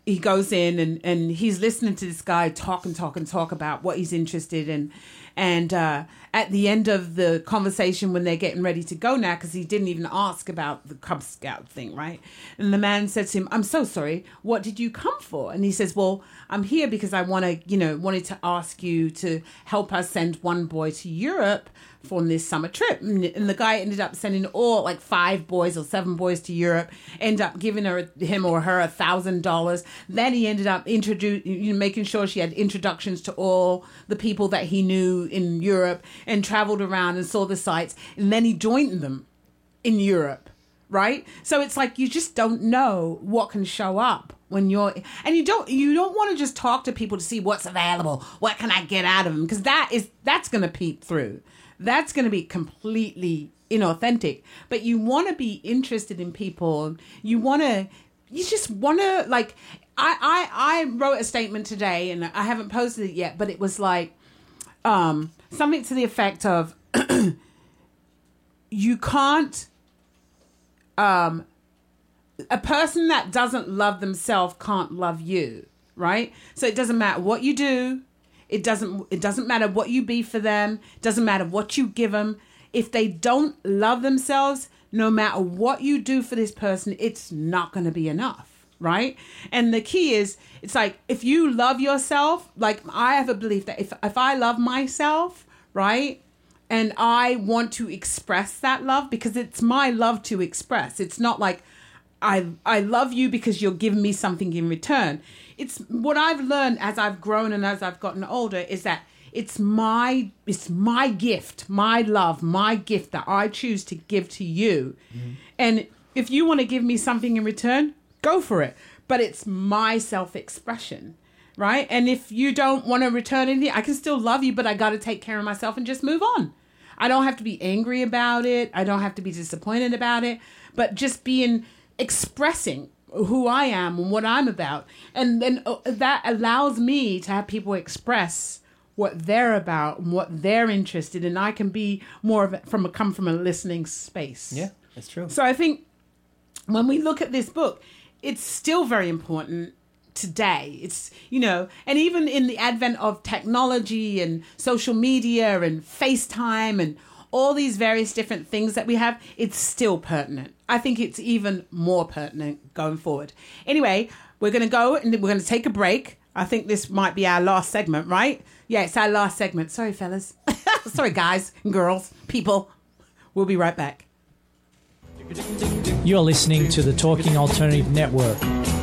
he goes in and, and he's listening to this guy talk and talk and talk about what he's interested in. And uh, at the end of the conversation, when they're getting ready to go now, because he didn't even ask about the Cub Scout thing, right? And the man said to him, I'm so sorry, what did you come for? And he says, well, I'm here because I want to, you know, wanted to ask you to help us send one boy to Europe for this summer trip. And, and the guy ended up sending all, like five boys or seven boys to Europe, end up giving her, him or her a thousand dollars. Then he ended up introduce, you know, making sure she had introductions to all the people that he knew in Europe, and traveled around and saw the sights. And then he joined them in Europe, right? So it's like, you just don't know what can show up when you're, and you don't, you don't want to just talk to people to see what's available. What can I get out of them? Because that is, that's going to peep through. That's going to be completely inauthentic. But you want to be interested in people. You want to, you just want to, like, I, I, I wrote a statement today, and I haven't posted it yet, but it was like, um, something to the effect of, you can't, um, a person that doesn't love themselves can't love you, right? So it doesn't matter what you do. It doesn't, it doesn't matter what you be for them. It doesn't matter what you give them. If they don't love themselves, no matter what you do for this person, it's not going to be enough, right? And the key is, it's like, if you love yourself, like I have a belief that if, if I love myself, right, and I want to express that love, because it's my love to express. It's not like I I love you because you're giving me something in return. It's what I've learned as I've grown and as I've gotten older is that it's my it's my gift, my love, my gift that I choose to give to you. Mm-hmm. And if you want to give me something in return, go for it. But it's my self-expression, right? And if you don't want to return anything, I can still love you, but I got to take care of myself and just move on. I don't have to be angry about it. I don't have to be disappointed about it. But just being, expressing who I am and what I'm about. And then uh, that allows me to have people express what they're about and what they're interested in. I can be more of a, from a, come from a listening space. Yeah, that's true. So I think when we look at this book, it's still very important today. It's, you know, and even in the advent of technology and social media and FaceTime and all these various different things that we have, it's still pertinent. I think it's even more pertinent going forward. Anyway, we're going to go and we're going to take a break. I think this might be our last segment, right? Yeah, it's our last segment. Sorry, fellas. Sorry, guys and girls, people. We'll be right back. You're listening to the Talking Alternative Network.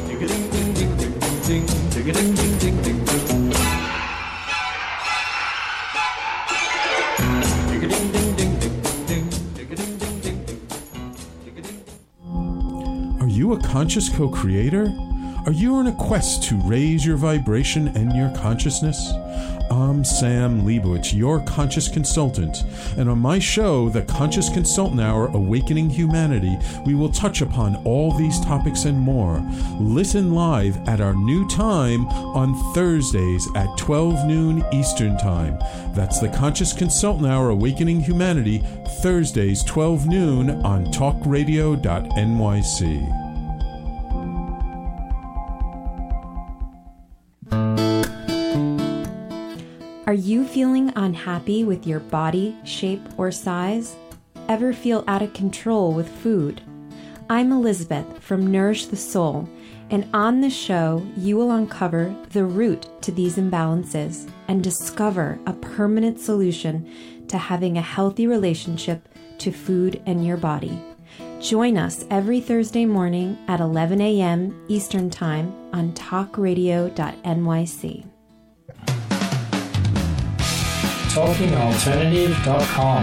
Are you a conscious co-creator? Are you on a quest to raise your vibration and your consciousness? I'm Sam Leibowitz, your conscious consultant, and on my show, The Conscious Consultant Hour, Awakening Humanity, we will touch upon all these topics and more. Listen live at our new time on Thursdays at twelve noon Eastern Time. That's The Conscious Consultant Hour, Awakening Humanity, Thursdays twelve noon on talk radio dot N Y C. Are you feeling unhappy with your body, shape, or size? Ever feel out of control with food? I'm Elizabeth from Nourish the Soul, and on this show, you will uncover the root to these imbalances and discover a permanent solution to having a healthy relationship to food and your body. Join us every Thursday morning at eleven a.m. Eastern Time on talk radio dot N Y C. talking alternative dot com.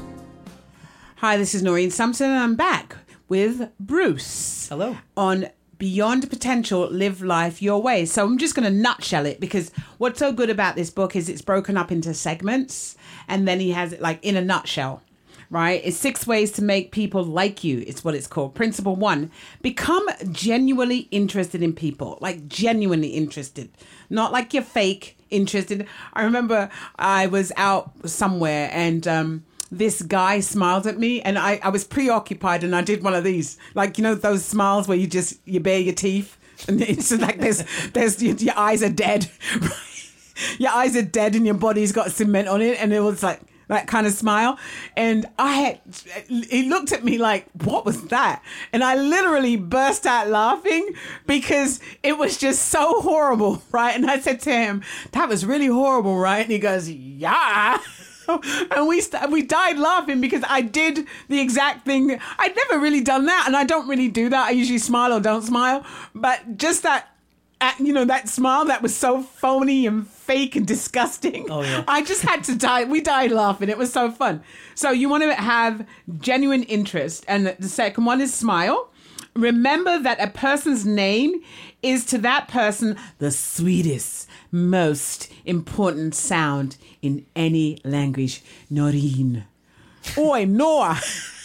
Hi, this is Noreen Sumpton, and I'm back with Bruce. Hello. On Beyond Potential, Live Life Your Way. So I'm just going to nutshell it, because what's so good about this book is it's broken up into segments, and then he has it like in a nutshell, right? It's six ways to make people like you. It's what it's called. Principle one, become genuinely interested in people, like genuinely interested, not like you're fake interested. I remember I was out somewhere and, um, this guy smiled at me, and I, I was preoccupied, and I did one of these, like, you know, those smiles where you just, you bare your teeth, and it's like there's, there's your, your eyes are dead, right? Your eyes are dead and your body's got cement on it, and it was like that kind of smile. And I had, he looked at me like, what was that? And I literally burst out laughing because it was just so horrible, right? And I said to him, that was really horrible, right? And he goes, yeah. And we st- we died laughing because I did the exact thing. I'd never really done that, and I don't really do that. I usually smile or don't smile. But just that, you know, that smile that was so phony and fake and disgusting. Oh, yeah. I just had to die. We died laughing. It was so fun. So you want to have genuine interest. And the second one is smile. Remember that a person's name is to that person the sweetest, most important sound in any language. Noreen. Oi, Noah.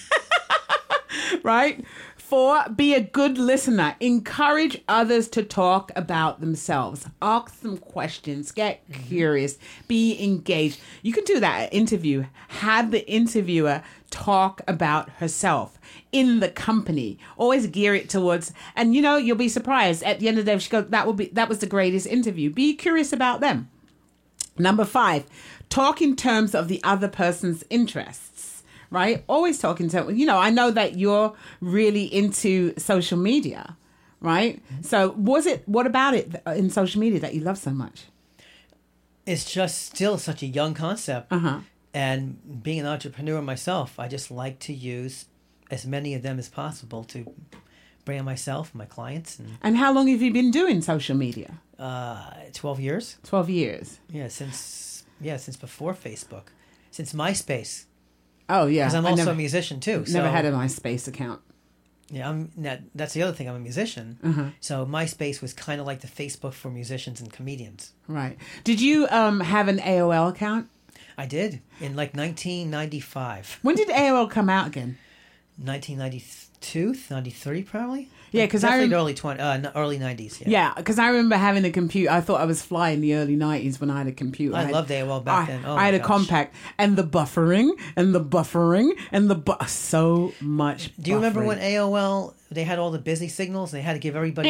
Right? Four, be a good listener. Encourage others to talk about themselves. Ask them questions. Get mm-hmm. curious. Be engaged. You can do that at interview. Have the interviewer talk about herself in the company. Always gear it towards, and you know, you'll be surprised at the end of the day. She goes, that will be, that was the greatest interview. Be curious about them. Number five, talk in terms of the other person's interests, right? Always talk in terms, you know, I know that you're really into social media, right? Mm-hmm. So was it, what about it in social media that you love so much? It's just still such a young concept. Uh-huh. And being an entrepreneur myself, I just like to use as many of them as possible to brand myself, my clients. And, and how long have you been doing social media? Uh, twelve years. twelve years. Yeah, since yeah, since before Facebook, since MySpace. Oh yeah, because I'm I also never, a musician too. Never so, had a MySpace account. Yeah, I'm. That, that's the other thing. I'm a musician, uh-huh. so MySpace was kind of like the Facebook for musicians and comedians. Right. Did you um have an A O L account? I did in like nineteen ninety-five. When did A O L come out again? nineteen ninety-two, ninety-three probably. Yeah, because I definitely rem- the early twenty, uh, early nineties. Yeah, yeah, because I remember having a computer. I thought I was fly in the early nineties when I had a computer. I, I had, loved A O L back I, then. Oh, I had my a gosh. compact, and the buffering and the buffering and the bu- so much. Do you remember buffering. when A O L they had all the busy signals? They had to give everybody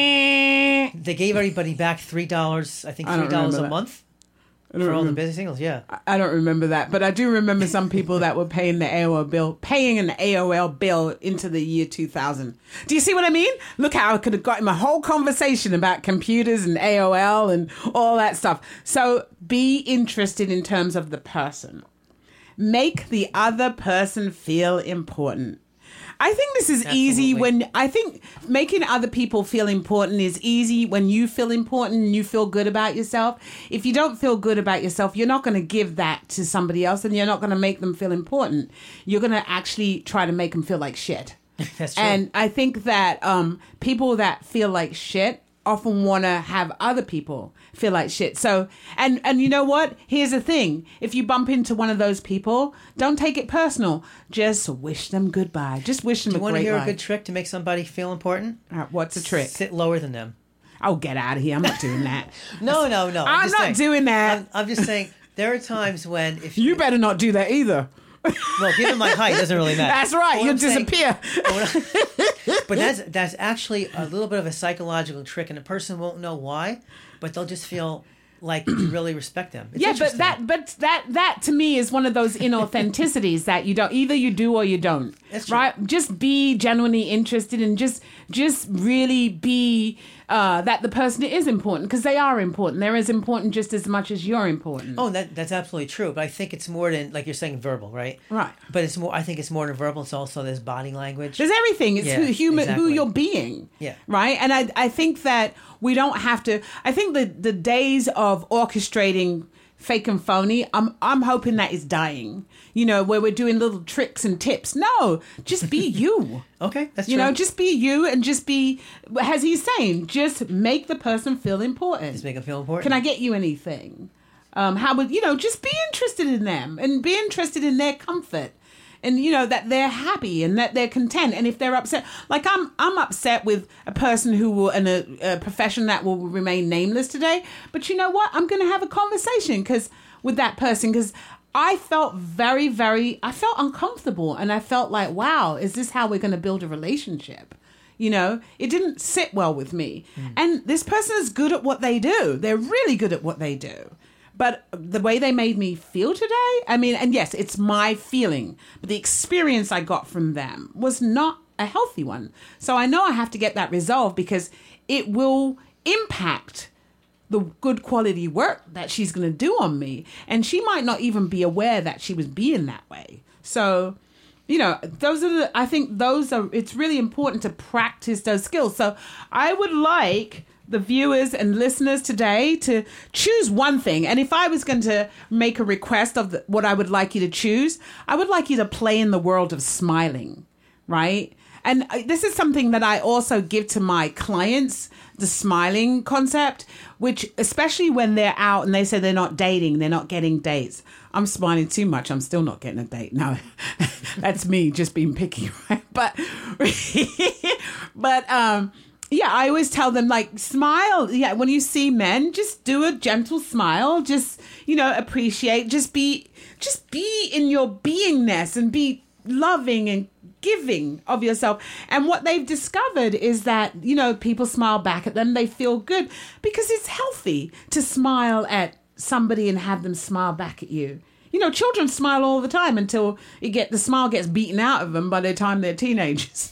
back like they gave everybody back three dollars. I think I three don't dollars remember a that. month. I don't For all the remember. busy signals, yeah. I don't remember that, but I do remember some people that were paying the A O L bill, paying an A O L bill into the year two thousand. Do you see what I mean? Look how I could have gotten a whole conversation about computers and A O L and all that stuff. So be interested in terms of the person. Make the other person feel important. I think this is Absolutely. easy when I think making other people feel important is easy when you feel important and you feel good about yourself. If you don't feel good about yourself, you're not going to give that to somebody else, and you're not going to make them feel important. You're going to actually try to make them feel like shit. That's true. And I think that um, people that feel like shit often want to have other people feel like shit. So, and, and you know what? Here's the thing. If you bump into one of those people, don't take it personal. Just wish them goodbye. Just wish them Do you a want to great hear life. a good trick to make somebody feel important? Uh, what's the trick? Sit lower than them. Oh, get out of here. I'm not doing that. No, no, no. I'm, just not saying. doing that. I'm, I'm just saying there are times when if you better not do that either. Well, given my height, it doesn't really matter. That's right. What You'll I'm saying- disappear. But that's that's actually a little bit of a psychological trick, and a person won't know why, but they'll just feel like you really respect them. It's Yeah, but interesting. that, but that, that to me is one of those inauthenticities that you don't. Either you do or you don't. That's true. Right? Just be genuinely interested and just, just really be uh, that the person is important, because they are important. They're as important just as much as you're important. Oh, that that's absolutely true. But I think it's more than, like you're saying, verbal, right? Right. But it's more. I think it's more than verbal. It's also there's body language. There's everything. It's Yeah, who human, who exactly. you're being. Yeah. Right. And I, I think that we don't have to. I think the the days of orchestrating fake and phony, I'm I'm hoping that is dying. You know, where we're doing little tricks and tips. No, just be you. Okay, that's you true. know, just be you and just be, as he's saying, just make the person feel important. Just make them feel important. Can I get you anything? Um, how would, you know, just be interested in them and be interested in their comfort. And, you know, that they're happy and that they're content. And if they're upset, like I'm I'm upset with a person who will, in a, a profession that will remain nameless today. But you know what? I'm going to have a conversation because with that person, because I felt very, very, I felt uncomfortable. And I felt like, wow, is this how we're going to build a relationship? You know, it didn't sit well with me. Mm. And this person is good at what they do. They're really good at what they do. But the way they made me feel today, I mean, and yes, it's my feeling, but the experience I got from them was not a healthy one. So I know I have to get that resolved because it will impact the good quality work that she's going to do on me. And she might not even be aware that she was being that way. So, you know, those are the, I think those are, it's really important to practice those skills. So I would like the viewers and listeners today to choose one thing. And if I was going to make a request of the, what I would like you to choose, I would like you to play in the world of smiling, right? And this is something that I also give to my clients, the smiling concept, which especially when they're out and they say they're not dating, they're not getting dates. I'm smiling too much. I'm still not getting a date. No, that's me just being picky, right? But, but, um, yeah, I always tell them, like, smile. Yeah, when you see men, just do a gentle smile. Just, you know, appreciate. Just be, just be in your beingness and be loving and giving of yourself. And what they've discovered is that, you know, people smile back at them. They feel good because it's healthy to smile at somebody and have them smile back at you. You know, children smile all the time until you get the smile gets beaten out of them by the time they're teenagers.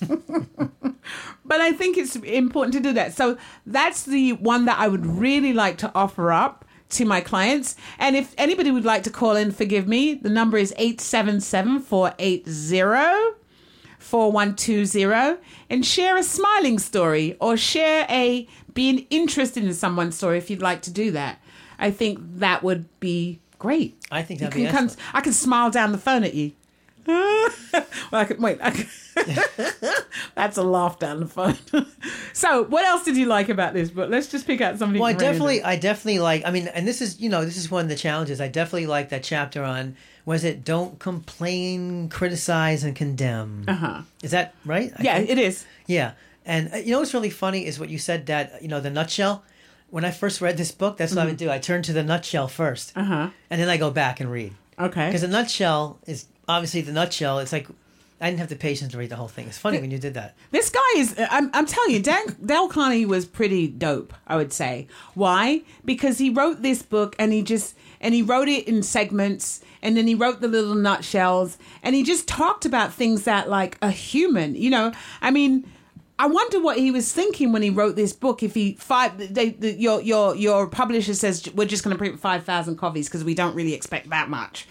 But I think it's important to do that. So that's the one that I would really like to offer up to my clients. And if anybody would like to call in, forgive me, the number is eight seven seven, four eight zero, four one two zero and share a smiling story or share a being interested in someone's story if you'd like to do that. I think that would be great. I think that'd you be can excellent. come, I can smile down the phone at you. well, I can wait. I can, that's a laugh down the phone. So, what else did you like about this book? Let's just pick out something. Well, I random. definitely, I definitely like. I mean, and this is, you know, this is one of the challenges. I definitely like that chapter on. Was it don't complain, criticize, and condemn? Uh huh. Is that right? I yeah, think? it is. Yeah, and uh, you know what's really funny is what you said that you know the nutshell. When I first read this book, that's what mm-hmm. I would do. I turn to the nutshell first, uh-huh. and then I go back and read. Okay. Because the nutshell is obviously the nutshell. It's like I didn't have the patience to read the whole thing. It's funny the, when you did that. This guy is, I'm, I'm telling you, Dan, Dale Carnegie was pretty dope, I would say. Why? Because he wrote this book and he just, and he wrote it in segments and then he wrote the little nutshells and he just talked about things that like a human, you know, I mean, I wonder what he was thinking when he wrote this book. If he five, they, the, your your your publisher says we're just going to print five thousand copies because we don't really expect that much.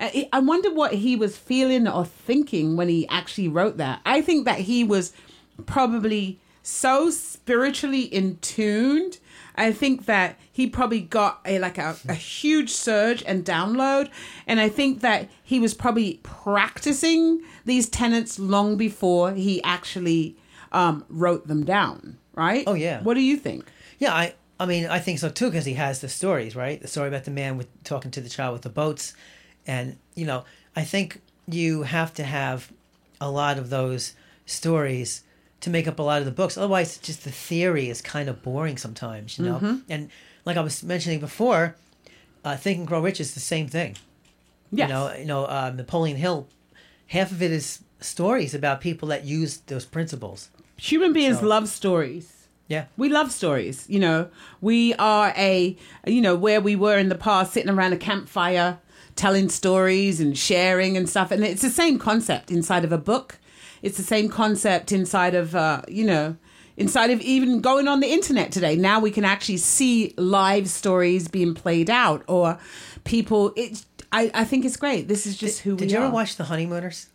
I wonder what he was feeling or thinking when he actually wrote that. I think that he was probably so spiritually in tuned. I think that he probably got a like a, a huge surge and download. And I think that he was probably practicing these tenets long before he actually um, wrote them down. Right? Oh, yeah. What do you think? Yeah, I, I mean, I think so, too, because he has the stories, right? The story about the man with talking to the child with the boats. And, you know, I think you have to have a lot of those stories to make up a lot of the books. Otherwise, just the theory is kind of boring sometimes, you know? Mm-hmm. And like I was mentioning before, uh, Think and Grow Rich is the same thing. Yes. You know, you know uh, Napoleon Hill, half of it is stories about people that use those principles. Human beings so, love stories. Yeah. We love stories. You know, we are a, you know, where we were in the past, sitting around a campfire, telling stories and sharing and stuff. And it's the same concept inside of a book. It's the same concept inside of, uh, you know, inside of even going on the internet today. Now we can actually see live stories being played out or people. It, I, I think it's great. This is just did, who we are. Did you ever watch The Honeymooners?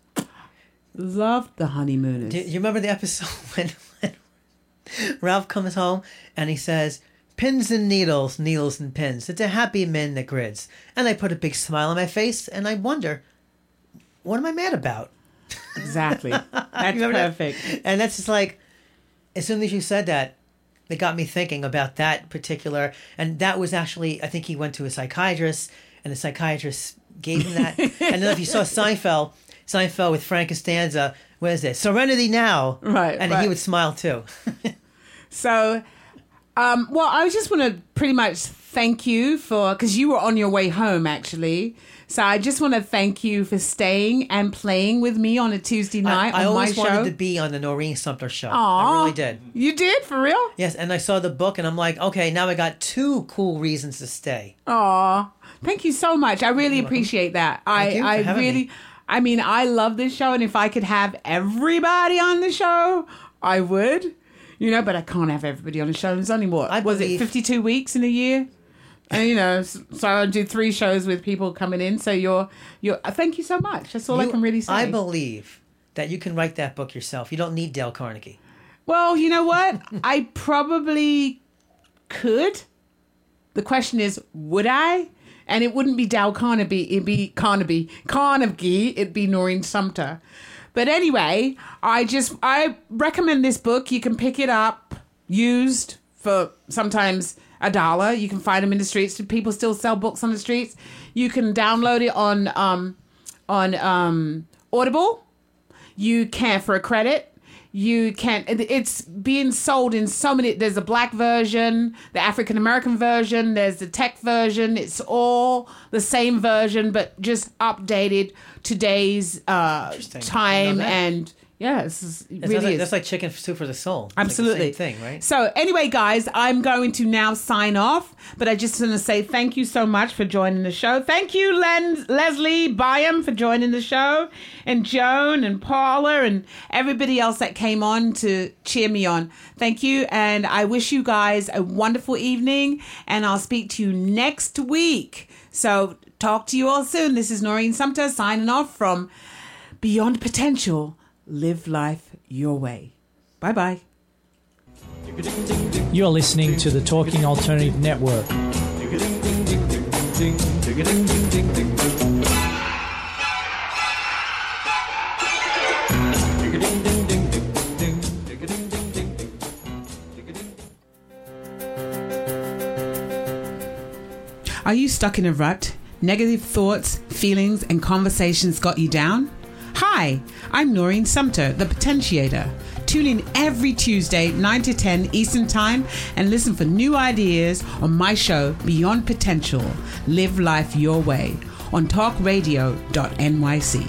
Loved The Honeymooners. Do you remember the episode when, when Ralph comes home and he says, pins and needles, needles and pins. It's a happy man that grids. And I put a big smile on my face, and I wonder, what am I mad about? Exactly. That's perfect. That? And that's just like, as soon as you said that, it got me thinking about that particular, and that was actually, I think he went to a psychiatrist, and the psychiatrist gave him that. And then if you saw Seinfeld, Seinfeld with Frank Costanza, what is it? Serenity Now. Right. And right. he would smile too. So, um, well, I just want to pretty much thank you for, because you were on your way home, actually. So I just want to thank you for staying and playing with me on a Tuesday night I, I on my always show. wanted to be on the Noreen Sumter show. Aww, I really did. You did? For real? Yes, and I saw the book, and I'm like, okay, now I got two cool reasons to stay. Aw, thank you so much. I really You're appreciate that. Thank I, you for I having really, me. I mean, I love this show, and if I could have everybody on the show, I would. You know, but I can't have everybody on the show. There's only what? I was it believe- fifty-two weeks in a year? And, you know, so I do three shows with people coming in. So you're, you're. Thank you so much. That's all You- I can really say. I believe that you can write that book yourself. You don't need Dale Carnegie. Well, you know what? I probably could. The question is, would I? And it wouldn't be Dale Carnegie. It'd be Carnegie. Carnegie. It'd be Noreen Sumter. But anyway, I just I recommend this book. You can pick it up used for sometimes a dollar. You can find them in the streets. People still sell books on the streets. You can download it on um, on um, Audible. You can for a credit. You can. It's being sold in so many. There's a black version, the African American version. There's the tech version. It's all the same version, but just updated today's uh, time and. Yeah, it's, it That's, really like, is. that's like chicken soup for the soul. It's Absolutely. like the same thing, right? So anyway, guys, I'm going to now sign off, but I just want to say thank you so much for joining the show. Thank you, Len- Leslie Byam, for joining the show, and Joan and Paula and everybody else that came on to cheer me on. Thank you, and I wish you guys a wonderful evening, and I'll speak to you next week. So talk to you all soon. This is Noreen Sumter signing off from Beyond Potential. Live life your way. Bye-bye. You're listening to the Talking Alternative Network. Are you stuck in a rut? Negative thoughts, feelings, and conversations got you down? Hi, I'm Noreen Sumter, the Potentiator. Tune in every Tuesday, nine to ten Eastern Time, and listen for new ideas on my show, Beyond Potential, Live Life Your Way, on talk radio dot N Y C.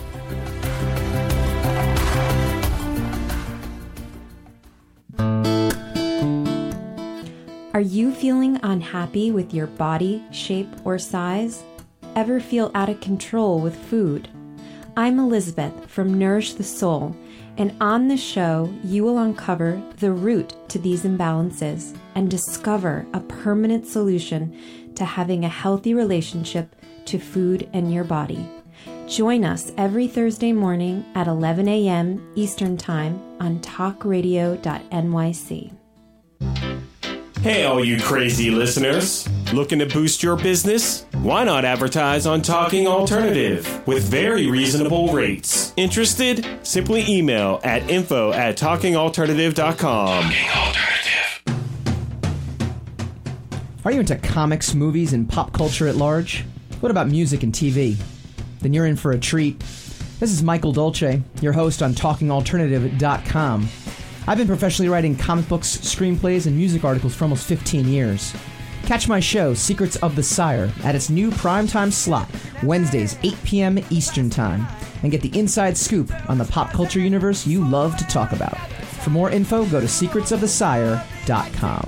Are you feeling unhappy with your body, shape, or size? Ever feel out of control with food? I'm Elizabeth from Nourish the Soul, and on this show, you will uncover the root to these imbalances and discover a permanent solution to having a healthy relationship to food and your body. Join us every Thursday morning at eleven a.m. Eastern Time on talk radio dot N Y C. Hey, all you crazy listeners. Looking to boost your business? Why not advertise on Talking Alternative with very reasonable rates? Interested? Simply email at info at talking alternative dot com. Talking Alternative. Are you into comics, movies, and pop culture at large? What about music and T V? Then you're in for a treat. This is Michael Dolce, your host on talking alternative dot com. I've been professionally writing comic books, screenplays, and music articles for almost fifteen years. Catch my show, Secrets of the Sire, at its new primetime slot, Wednesdays, eight p.m. Eastern Time, and get the inside scoop on the pop culture universe you love to talk about. For more info, go to secrets of the sire dot com.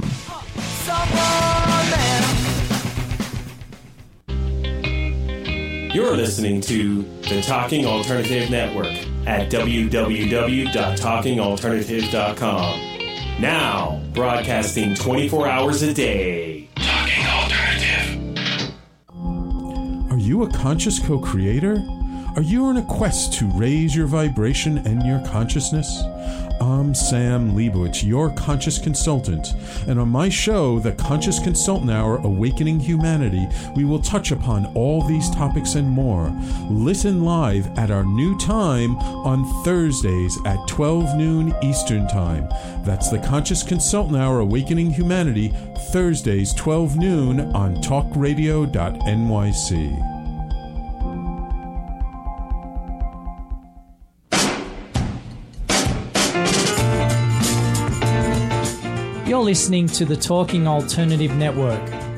You're listening to the Talking Alternative Network at w w w dot talking alternative dot com. Now, broadcasting twenty-four hours a day. Talking Alternative. Are you a conscious co-creator? Are you on a quest to raise your vibration and your consciousness? I'm Sam Leibowitz, your conscious consultant, and on my show, The Conscious Consultant Hour Awakening Humanity, we will touch upon all these topics and more. Listen live at our new time on Thursdays at twelve noon Eastern Time. That's The Conscious Consultant Hour Awakening Humanity, Thursdays twelve noon on talk radio dot N Y C. You're listening to the Talking Alternative Network.